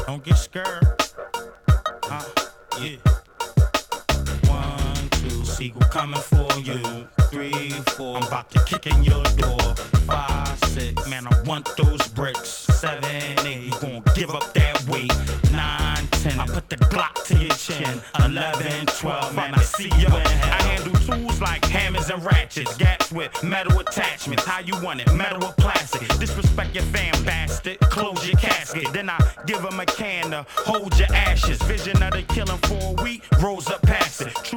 Don't get scared. Yeah. 1, 2, Seagull coming for you. 3, 4, I'm about to kick in your door. 5, 6, man, I want those bricks. 7, 8, you gon' give up that weight. 9, 10, I put the Glock to your chin. 11, 12, man, I see you in hell. I handle tools like hammers and ratchets, gaps with metal attachments. How you want it, metal or plastic? Disrespect your fam, bastard. Close your casket, then I give him a can to hold your ashes. Vision of the killing for a week, rolls up past it. True